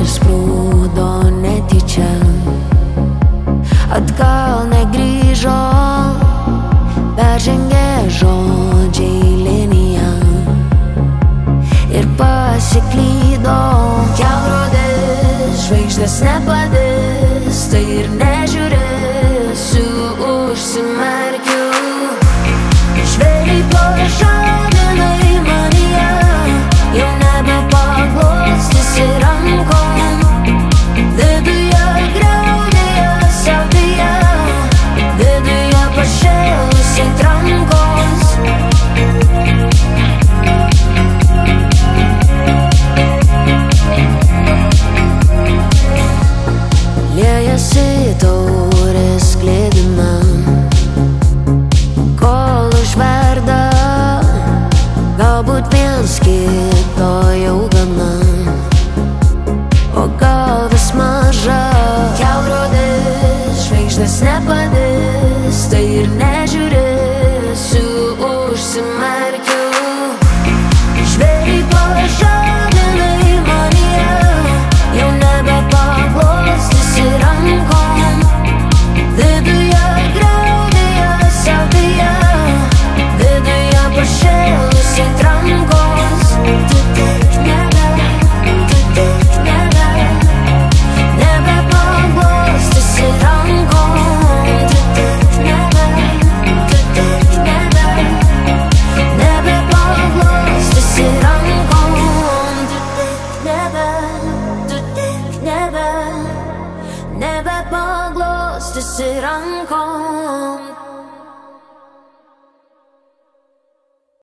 išsprūdo netyčia, atgal negrįžo, peržengė žodžiai liniją ir pasiklydo. Kelrodės žvaigždės nepadės, tai ir nežiūrėsiu, užsimerkiu. Žvėriai pažadinai manyje, jau nebepaglostysi rankom. Viduje griaudėja siautėja, viduje pašėlusiai trankos. Liejasi taurės glėdina, kol užverda, galbūt viens kito jau gana, o gal vis maža. Kelrodės žvaigždės nepadės, tai ir nežiūrėsiu, užsimerkiu.